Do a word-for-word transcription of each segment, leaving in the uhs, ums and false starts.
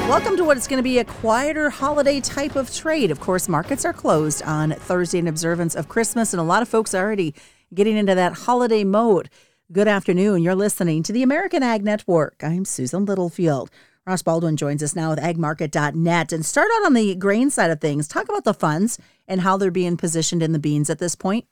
Welcome to what is going to be a quieter holiday type of trade. Of course, markets are closed on Thursday in observance of Christmas, and a lot of folks are already getting into that holiday mode. Good afternoon. You're listening to the American Ag Network. I'm Susan Littlefield. Ross Baldwin joins us now with ag market dot net. And start out on the grain side of things. Talk about the funds and how they're being positioned in the beans at this point.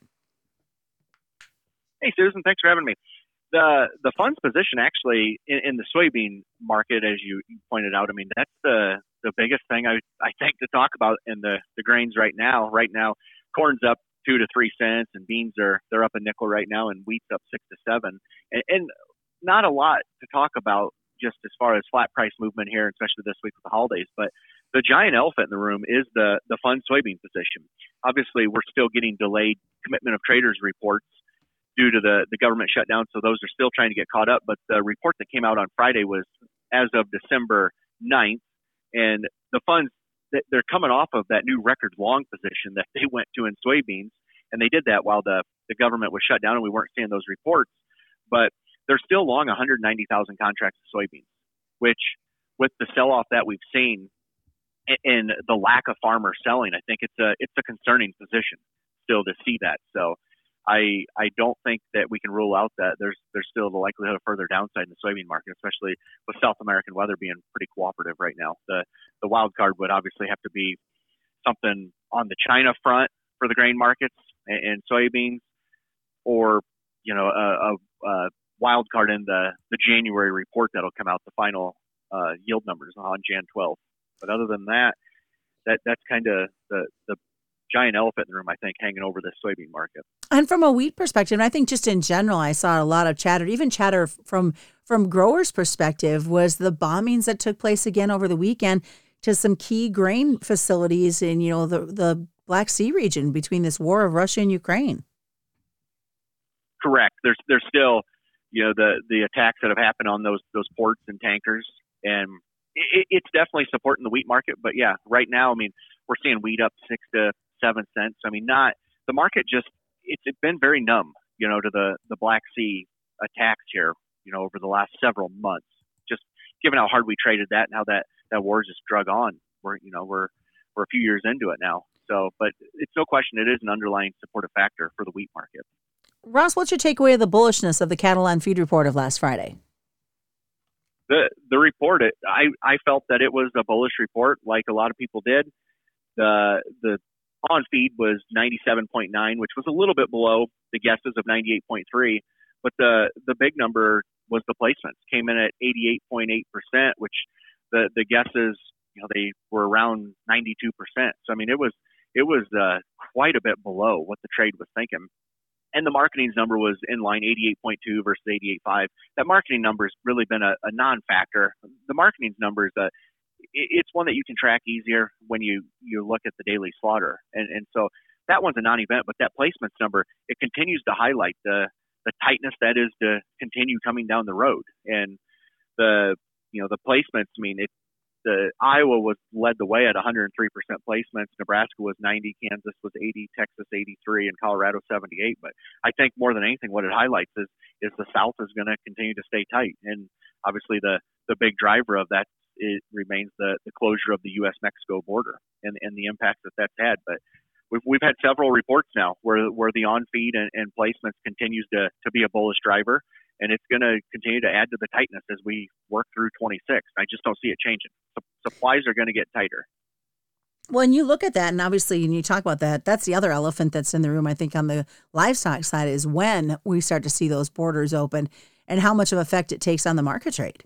Hey, Susan. Thanks for having me. The the funds position actually in, in the soybean market, as you pointed out, I mean, that's the, the biggest thing I I think to talk about in the, the grains right now. Right now, corn's up two to three cents, and beans are they're up a nickel right now, and wheat's up six to seven. And, and not a lot to talk about just as far as flat price movement here, especially this week with the holidays. But the giant elephant in the room is the the fund soybean position. Obviously, we're still getting delayed commitment of traders reports due to the, the government shutdown. So those are still trying to get caught up. But the report that came out on Friday was as of December ninth. And the funds, they're coming off of that new record long position that they went to in soybeans. And they did that while the, the government was shut down and we weren't seeing those reports. But they're still long one hundred ninety thousand contracts of soybeans, which with the sell-off that we've seen and the lack of farmers selling, I think it's a, it's a concerning position still to see that. So I I don't think that we can rule out that there's there's still the likelihood of further downside in the soybean market, especially with South American weather being pretty cooperative right now. The the wild card would obviously have to be something on the China front for the grain markets and, and soybeans, or you know a, a, a wild card in the, the January report that'll come out, the final uh, yield numbers on January twelfth. But other than that, that that's kind of the the giant elephant in the room, I think, hanging over this soybean market. And from a wheat perspective, and I think just in general, I saw a lot of chatter, even chatter from from growers' perspective, was the bombings that took place again over the weekend to some key grain facilities in, you know, the, the Black Sea region between this war of Russia and Ukraine. Correct. There's there's still, you know, the, the attacks that have happened on those those ports and tankers, and it, it's definitely supporting the wheat market. But yeah, right now, I mean, we're seeing wheat up six to seven cents. I mean, not the market just it's, it's been very numb, you know, to the, the Black Sea attacks here, you know, over the last several months, just given how hard we traded that and how that, that war just drug on. We're, you know, we're, we're a few years into it now. So, but it's no question it is an underlying supportive factor for the wheat market. Ross, what's your takeaway of the bullishness of the cattle on feed report of last Friday? The, the report, it, I, I felt that it was a bullish report like a lot of people did. The, the, on feed was ninety-seven point nine, which was a little bit below the guesses of ninety-eight point three. But the, the big number was the placements, came in at eighty-eight point eight percent, which the, the guesses, you know, they were around ninety-two percent. So, I mean, it was, it was uh, quite a bit below what the trade was thinking. And the marketing's number was in line, eighty-eight point two versus eighty-eight point five. That marketing number has really been a, a non-factor. The marketing's number is a, it's one that you can track easier when you, you look at the daily slaughter. And, and so that one's a non-event, but that placements number, it continues to highlight the, the tightness that is to continue coming down the road. And the, you know, the placements, I mean, it, the Iowa was led the way at one hundred three percent placements. Nebraska was ninety, Kansas was eighty, Texas eighty-three, and Colorado seventy-eight. But I think more than anything, what it highlights is, is the South is going to continue to stay tight. And obviously the, the big driver of that, it remains the, the closure of the U S Mexico border and, and the impact that that's had. But we've, we've had several reports now where, where the on-feed and, and placements continues to, to be a bullish driver, and it's going to continue to add to the tightness as we work through twenty-six. I just don't see it changing. So supplies are going to get tighter. When you look at that, and obviously, and you talk about that, that's the other elephant that's in the room, I think, on the livestock side, is when we start to see those borders open and how much of effect it takes on the market trade.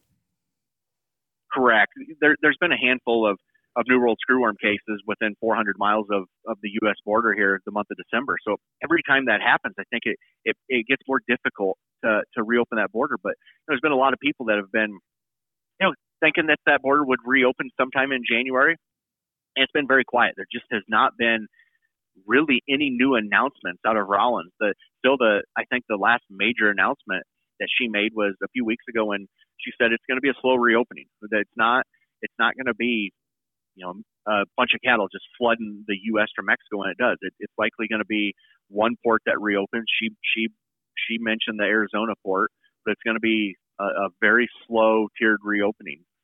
Correct. There, there's been a handful of, of New World screwworm cases within four hundred miles of, of the U S border here the month of December. So every time that happens, I think it, it, it gets more difficult to, to reopen that border. But there's been a lot of people that have been, you know, thinking that that border would reopen sometime in January. And it's been very quiet. There just has not been really any new announcements out of Rollins. The, still the, I think the last major announcement that she made was a few weeks ago when she said it's going to be a slow reopening. That it's not, it's not going to be, you know, a bunch of cattle just flooding the U S from Mexico when it does. It, it's likely going to be one port that reopens. She, she, she mentioned the Arizona port, but it's going to be a, a very slow tiered reopening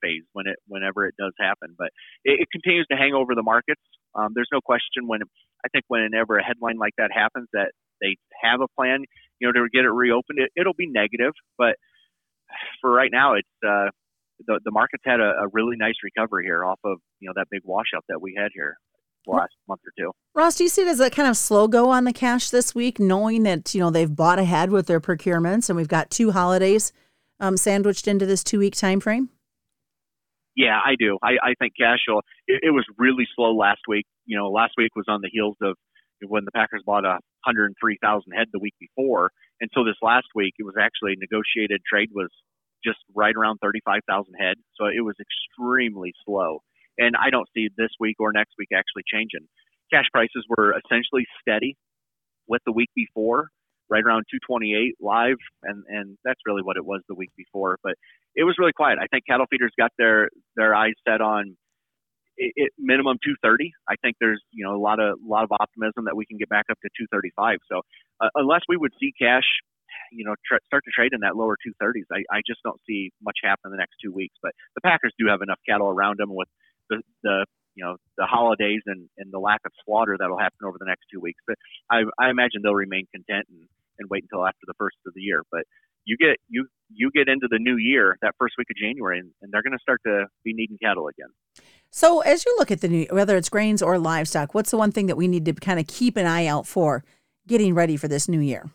phase when it whenever it does happen. But it, it continues to hang over the markets. Um, there's no question when I think whenever a headline like that happens that they have a plan, you know, to get it reopened, it, it'll be negative. But for right now, it's uh, the the market's had a, a really nice recovery here off of you know that big washout that we had here the last month or two. Ross, do you see it as a kind of slow go on the cash this week, knowing that, you know, they've bought ahead with their procurements and we've got two holidays um, sandwiched into this two-week time frame? Yeah, I do. I, I think cash will, it, it was really slow last week. You know, last week was on the heels of when the Packers bought a one hundred three thousand head the week before. And so this last week, it was actually negotiated trade was just right around thirty-five thousand head. So it was extremely slow. And I don't see this week or next week actually changing. Cash prices were essentially steady with the week before, right around two twenty-eight live, and, and that's really what it was the week before. But it was really quiet. I think cattle feeders got their, their eyes set on it, it minimum two thirty. I think there's you know a lot of a lot of optimism that we can get back up to two thirty-five. So uh, unless we would see cash, you know, tra- start to trade in that lower two thirties, I, I just don't see much happen in the next two weeks. But the Packers do have enough cattle around them with the, the you know the holidays and, and the lack of slaughter that'll happen over the next two weeks. But I, I imagine they'll remain content and, and wait until after the first of the year. But you get you you get into the new year that first week of January, and, and they're going to start to be needing cattle again. So as you look at the new, whether it's grains or livestock, what's the one thing that we need to kind of keep an eye out for getting ready for this new year?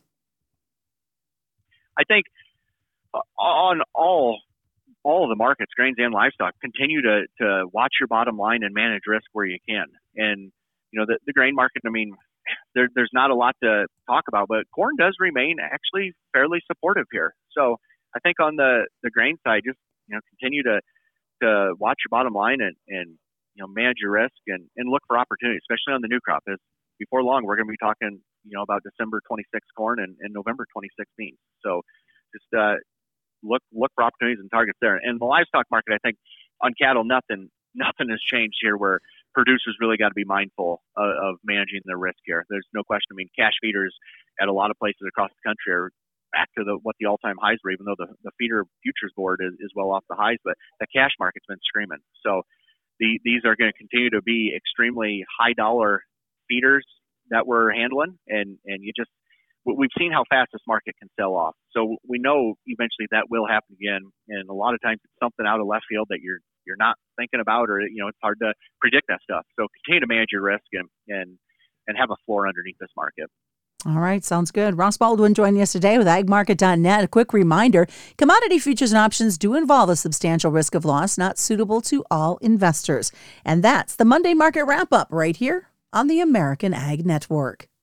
I think on all all of the markets, grains and livestock, continue to, to watch your bottom line and manage risk where you can. And, you know, the, the grain market, I mean, there, there's not a lot to talk about, but corn does remain actually fairly supportive here. So I think on the, the grain side, just, you know, continue to, to watch your bottom line and, and, you know, manage your risk and, and look for opportunities, especially on the new crop. As before long, we're going to be talking, you know, about December twenty-sixth corn and, and November twenty-sixth beans. So just, uh, look look for opportunities and targets there. And the livestock market, I think on cattle, nothing nothing has changed here where producers really got to be mindful of, of managing their risk here. There's no question. I mean, cash feeders at a lot of places across the country are back to the what the all-time highs were, even though the, the feeder futures board is, is well off the highs, but the cash market's been screaming. So the, these are going to continue to be extremely high dollar feeders that we're handling, and, and you just we've seen how fast this market can sell off. So we know eventually that will happen again. And a lot of times it's something out of left field that you're you're not thinking about, or, you know, it's hard to predict that stuff. So continue to manage your risk and and, and have a floor underneath this market. All right. Sounds good. Ross Baldwin joining us today with ag market dot net. A quick reminder, commodity futures and options do involve a substantial risk of loss, not suitable to all investors. And that's the Monday Market Wrap-Up right here on the American Ag Network.